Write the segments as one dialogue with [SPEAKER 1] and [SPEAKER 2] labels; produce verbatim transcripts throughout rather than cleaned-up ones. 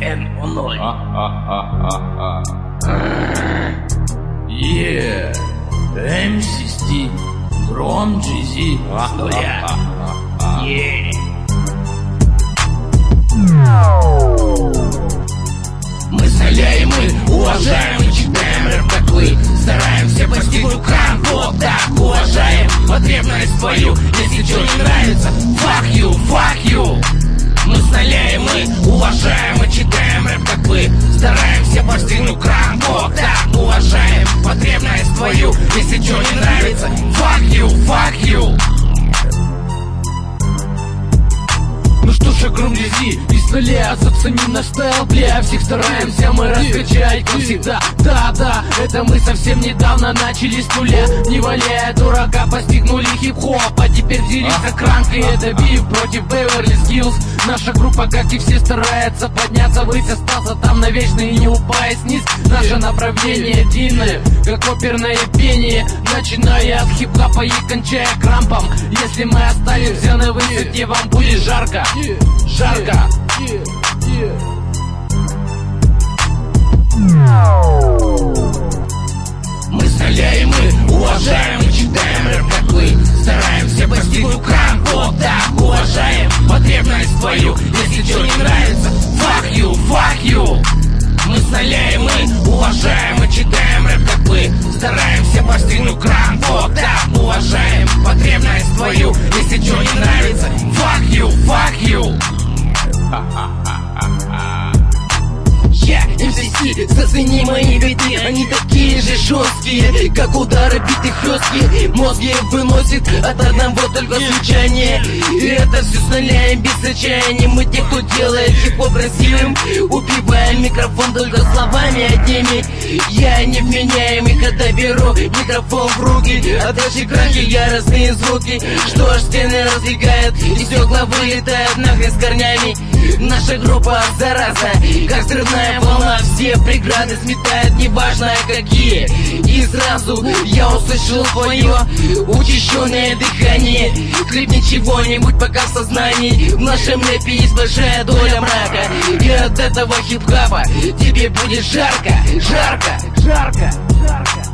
[SPEAKER 1] эн о ноль.
[SPEAKER 2] Yeah, эм си Steam, Гром, джи зет, история.
[SPEAKER 1] Yeah. Мы соляем, мы уважаем, мы читаем рэп, как вы. Стараемся постигнуть кран, вот так уважаем потребность твою. Если что не нравится, fuck you, fuck you. Мы соляем, мы уважаем, мы читаем рэп, как вы. Стараемся постигнуть кран, вот так уважаем потребность твою. Если что не нравится, fuck you, fuck you.
[SPEAKER 2] Ну что ж, Гром, джи зет, из нуля заценим наш стайл, бля. Всех стараемся мы раскачать, как всегда. Да-да, это мы совсем недавно начали с нуля. Не валяя дурака, постигнули хип-хоп. А теперь делится кранкой, это биф против Beverly Hills. Наша группа, как и все, старается подняться ввысь. Остался там навечно и не упасть вниз. Наше направление единое, как оперное пение. Начиная от хип-хопа и кончая крампом. Если мы останемся на высоте, вам будет жарко. Жарко.
[SPEAKER 1] Мы соляем, мы уважаем, мы читаем рэп, как вы. Стараемся постигнуть кран, вот так уважаем потребность твою. Если что не нравится, fuck you, fuck you. Мы соляем, мы уважаем, мы читаем рэп, как вы. Стараемся постигнуть кран, вот так уважаем потребность твою. Если что не нравится, fuck you, fuck you. Я эм си си, зацени мои биты. Они такие же жесткие, как удары битых хлестки. Мозги выносит от одного только звучания. И это все с нуля и без отчаяния. Мы те, кто делает хип-хоп красивым. Убиваем микрофон только словами одними. Я невменяемый, когда беру микрофон в руки. А дальше краки, яростные звуки. Что аж стены раздвигают и стекла вылетают нахрен с корнями. Наша группа зараза, как взрывная волна. Все преграды сметает, неважно какие. И сразу я услышал твое учащенное дыхание. Хлебни чего-нибудь пока в сознании. В нашем рэпе есть большая доля мрака. И от этого хип-хапа тебе будет жарко, жарко, жарко, жарко.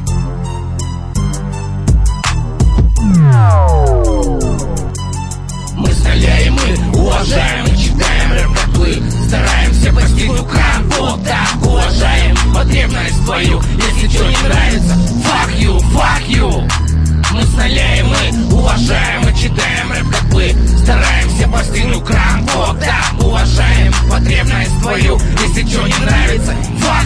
[SPEAKER 1] Мы соляем, мы уважаем, мы читаем рэп, как вы. Стараемся постигнуть кран, вот так уважаем потребность твою. Если что не нравится, fuck you, fuck you. Мы соляем, мы уважаем, мы читаем рэп, как вы. Стараемся постигнуть кран, вот так уважаем потребность твою. Если что не нравится, fuck